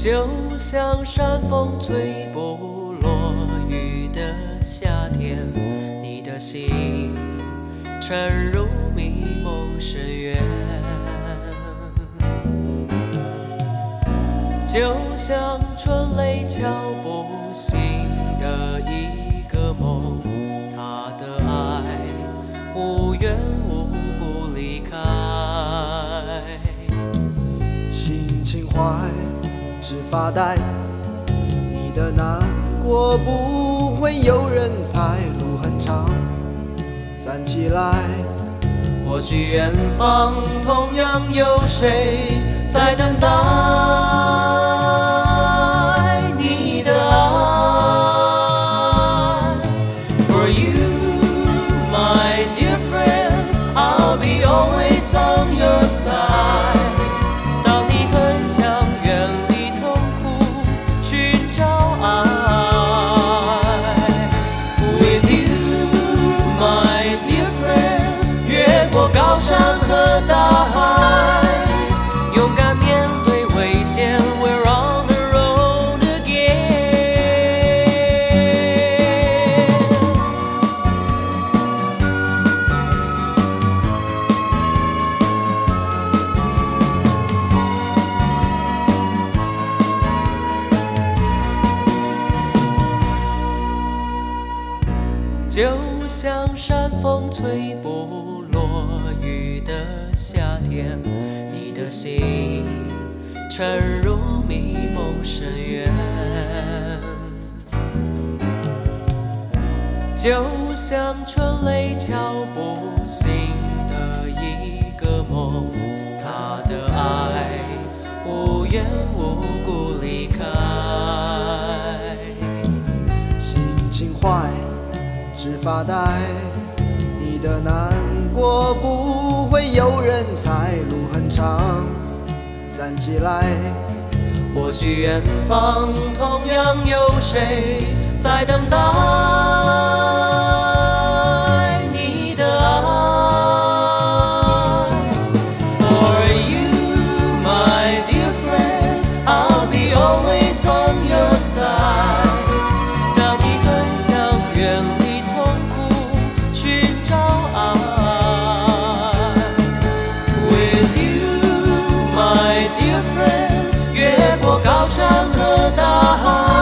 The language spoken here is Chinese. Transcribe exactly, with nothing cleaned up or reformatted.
就像山风吹不落雨的夏天，你的心沉入迷梦深渊，就像春雷敲不醒的一个梦，他的爱无缘无故离开， 心情坏只发呆，你的难过不会有人猜，路很长，站起来， 或许远方同样有谁在等待你的爱。 For you, my dear friend, I'll be always on your side。 当你很想远离痛苦，寻找爱。 With you, my dear friend， 越过高山和大海，勇敢面对危险 ，We're on the road again。 就像山风吹不落雨的夏天，你的心沉入迷梦深渊，就像春雷敲不醒的一个梦，他的爱无缘无故离开， 心情坏只发呆，你的难过不会有人猜，路很长，站起来， 或许远方同样有谁在等待你的爱。 For you, my dear friend, I'll be always on your side。 当你很想远离痛苦，寻找爱。 With you, my dear friend， 越过高山和大海。